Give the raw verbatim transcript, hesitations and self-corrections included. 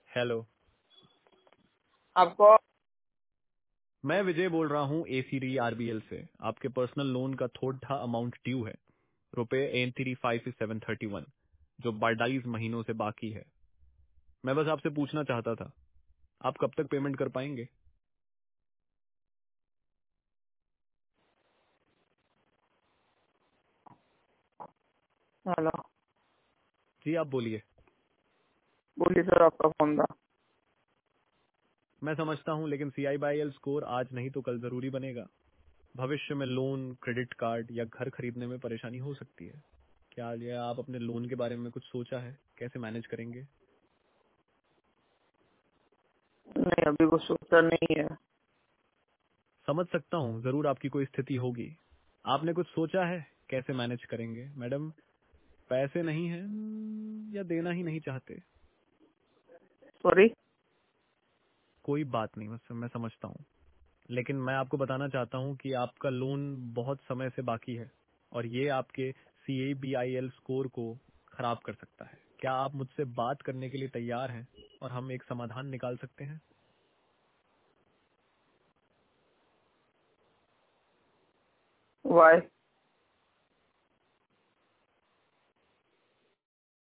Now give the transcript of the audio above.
Hello. आपको मैं विजय बोल रहा हूँ A C D R B L से। आपके पर्सनल लोन का थोड़ा अमाउंट ड्यू है, रुपए एन three five seven thirty one, जो बाईस महीनों से बाकी है। मैं बस आपसे पूछना चाहता था, आप कब तक पेमेंट कर पाएंगे? हेलो, जी आप बोलिए। बोलिए सर, आपका फोन था। मैं समझता हूँ, लेकिन C I B I L score आज नहीं तो कल जरूरी बनेगा। भविष्य में लोन, क्रेडिट कार्ड या घर खरीदने में परेशानी हो सकती है। क्या ये आप अपने लोन के बारे में कुछ सोचा है, कैसे मैनेज करेंगे? नहीं, अभी कुछ सोचा नहीं है। समझ सकता हूँ, जरूर आपकी कोई स्थिति होगी। आपने कुछ सोचा है कैसे मैनेज करेंगे? मैडम, पैसे नहीं है या देना ही नहीं चाहते? सॉरी। कोई बात नहीं, बस मैं समझता हूँ, लेकिन मैं आपको बताना चाहता हूँ कि आपका लोन बहुत समय से बाकी है और ये आपके C A B I L score को खराब कर सकता है। क्या आप मुझसे बात करने के लिए तैयार हैं और हम एक समाधान निकाल सकते हैं? वाई?